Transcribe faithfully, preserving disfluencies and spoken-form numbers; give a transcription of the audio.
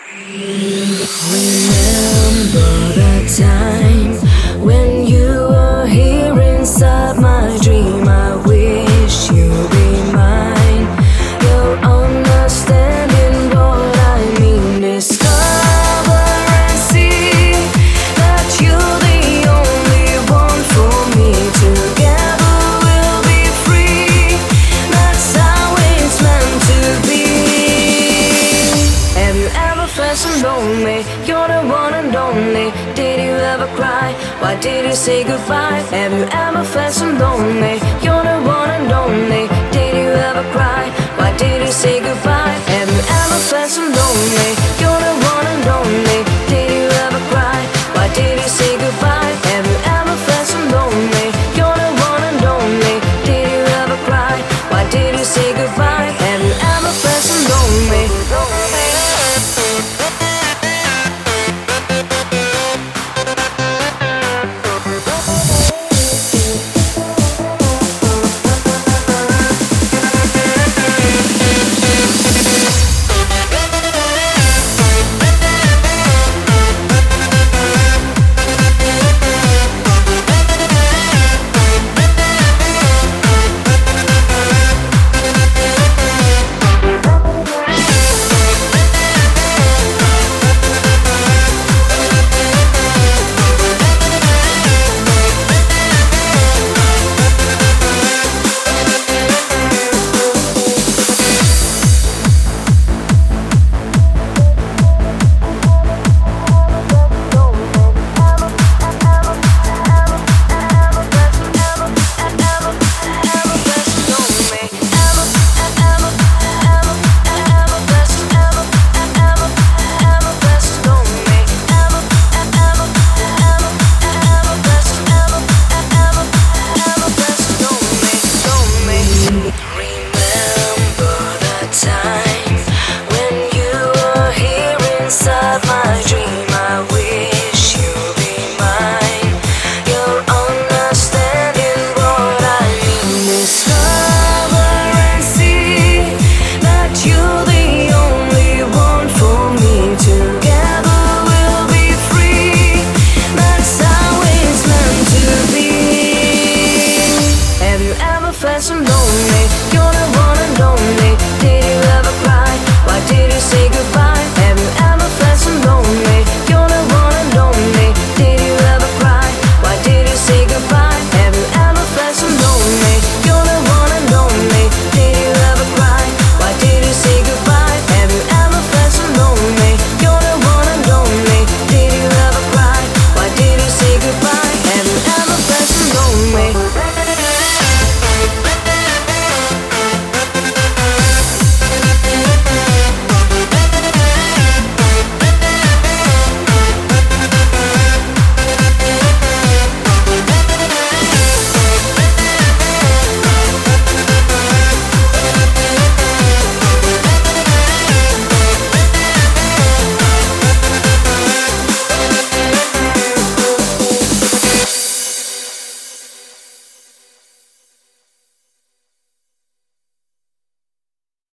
Remember the time when you were here inside my dream. I wish you'd be mine. You'll understanding what I mean. Discover and see that you're the only one for me. Together we'll be free. That's how it's meant to be. Have you ever felt so lonely? You're the one and only. Did you ever cry? Why did you say goodbye? Have you ever felt so lonely? You're the one and only. Did you ever cry? Why did you say goodbye? Have you ever